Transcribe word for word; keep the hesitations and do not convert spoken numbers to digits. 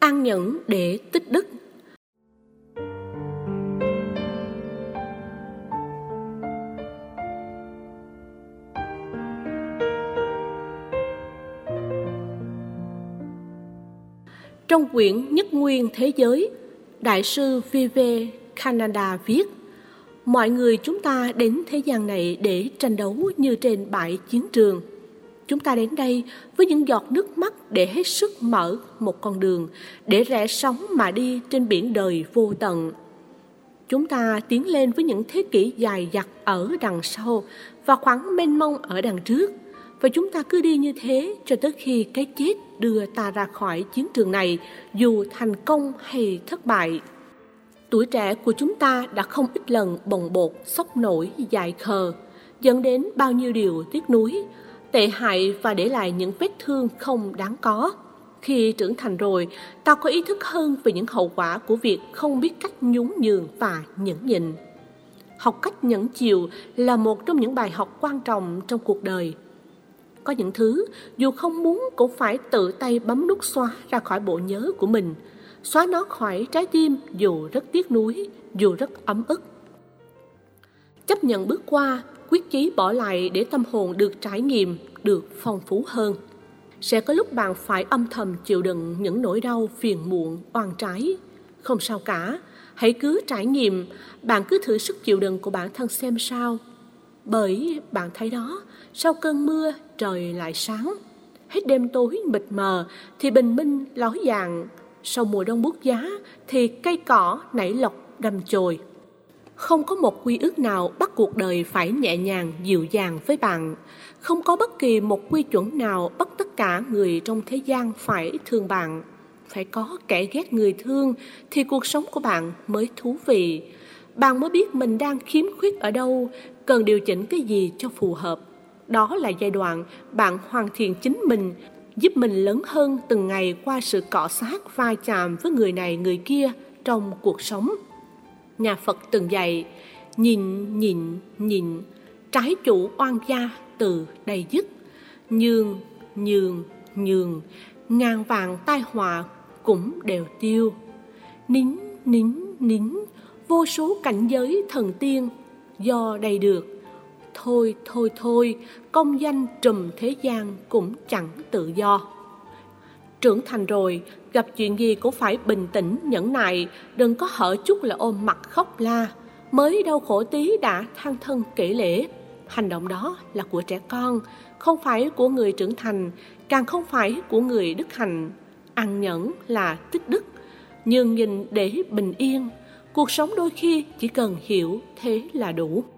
An nhẫn để tích đức. Trong quyển Nhất Nguyên Thế Giới, Đại sư Vivekananda viết: mọi người chúng ta đến thế gian này để tranh đấu như trên bãi chiến trường. Chúng ta đến đây với những giọt nước mắt để hết sức mở một con đường, để rẽ sóng mà đi trên biển đời vô tận. Chúng ta tiến lên với những thế kỷ dài dặt ở đằng sau và khoảng mênh mông ở đằng trước. Và chúng ta cứ đi như thế cho tới khi cái chết đưa ta ra khỏi chiến trường này, dù thành công hay thất bại. Tuổi trẻ của chúng ta đã không ít lần bồng bột, sốc nổi, dại khờ, dẫn đến bao nhiêu điều tiếc nuối, tệ hại và để lại những vết thương không đáng có. Khi trưởng thành rồi, ta có ý thức hơn về những hậu quả của việc không biết cách nhún nhường và nhẫn nhịn. Học cách nhẫn chịu là một trong những bài học quan trọng trong cuộc đời. Có những thứ, dù không muốn cũng phải tự tay bấm nút xóa ra khỏi bộ nhớ của mình, xóa nó khỏi trái tim dù rất tiếc nuối, dù rất ấm ức. Chấp nhận bước qua, quyết chí bỏ lại để tâm hồn được trải nghiệm, được phong phú hơn. Sẽ có lúc bạn phải âm thầm chịu đựng những nỗi đau phiền muộn, oan trái. Không sao cả, hãy cứ trải nghiệm, bạn cứ thử sức chịu đựng của bản thân xem sao. Bởi bạn thấy đó, sau cơn mưa trời lại sáng. Hết đêm tối mịt mờ thì bình minh ló dạng. Sau mùa đông buốt giá thì cây cỏ nảy lộc đâm chồi. Không có một quy ước nào bắt cuộc đời phải nhẹ nhàng, dịu dàng với bạn. Không có bất kỳ một quy chuẩn nào bắt tất cả người trong thế gian phải thương bạn. Phải có kẻ ghét người thương thì cuộc sống của bạn mới thú vị. Bạn mới biết mình đang khiếm khuyết ở đâu, cần điều chỉnh cái gì cho phù hợp. Đó là giai đoạn bạn hoàn thiện chính mình, giúp mình lớn hơn từng ngày qua sự cọ xát va chạm với người này người kia trong cuộc sống. Nhà Phật từng dạy, nhìn, nhìn, nhìn, trái chủ oan gia từ đây dứt. Nhường, nhường, nhường, ngàn vàng tai họa cũng đều tiêu. Nín, nín, nín, vô số cảnh giới thần tiên do đây được. Thôi, thôi, thôi, công danh trùm thế gian cũng chẳng tự do. Trưởng thành rồi, gặp chuyện gì cũng phải bình tĩnh, nhẫn nại, đừng có hở chút là ôm mặt khóc la. Mới đau khổ tí đã than thân kể lể. Hành động đó là của trẻ con, không phải của người trưởng thành, càng không phải của người đức hạnh. Ăn nhẫn là tích đức, nhường nhịn để bình yên. Cuộc sống đôi khi chỉ cần hiểu thế là đủ.